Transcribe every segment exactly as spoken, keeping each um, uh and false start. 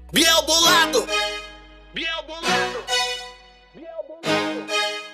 Biel bolado, Biel bolado, Biel bolado.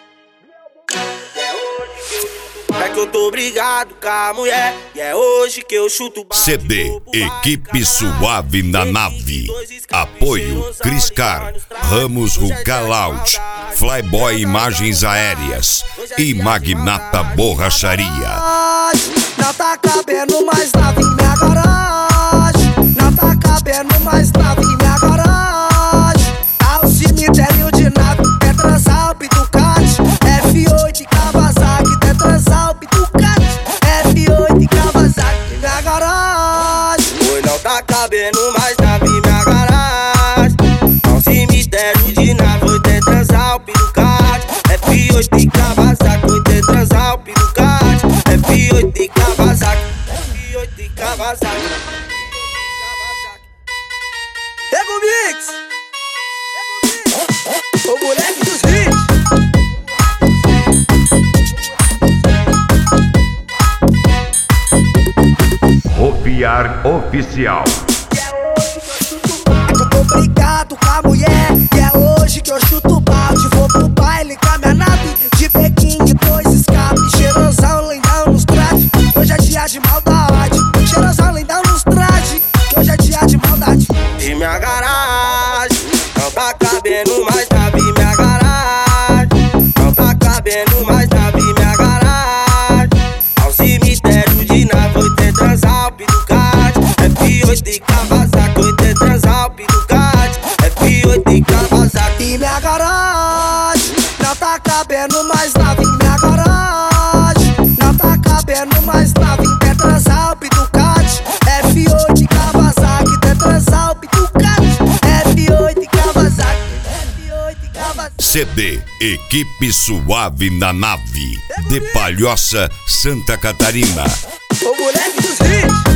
É que eu tô brigado com a mulher e é hoje que eu chuto o C D Equipe Suave na Nave. Apoio Criscar, Ramos Rucalaut, Flyboy Imagens Aéreas e Magnata Borracharia. Não tá cabendo mais nave em minha garagem. Não tá cabendo mais nave em minha garagem. Tá o cemitério de nave, Tetrasalp, Ducati, F oito e Kawasaki, Tetrasalp, Ducati, F oito e Kawasaki em minha garagem. Pois não tá cabendo mais nave em minha garagem. Tá um cemitério de nave, Tetrasalp, Ducati, F oito e Kawasaki, Tetrasalp, Ducati, F oito e Kawasaki, F oito e Kawasaki. Rego Mix, o moleque dos hits. Rofiar Oficial. Eu tô brigado com a mulher e é hoje que eu chuto o balde. Vou pro baile com a minha nave de bequinho e dois escapes. Cheirosão, lendão nos trajes, que hoje é dia de maldade. Cheirosão, lendão nos trajes, que hoje é dia de maldade. E minha garagem não tá cabendo mais nave em minha garagem. Não tá cabendo mais nave em minha garagem. Ao cemitério de nave, Tetrasalp, Ducati, F oito e Kawasaki, Tetrasalp, Ducati, F oito e Kawasaki. E minha garagem não tá cabendo mais nave em minha garagem. Não tá cabendo mais nave em Tetrasalp, Ducati, F oito e Kawasaki, Tetrasalp, Ducati, F oito e Kawasaki, F oito e Kawasaki. C D Equipe Suave na Nave, de Palhoça, Santa Catarina. O moleque dos hits.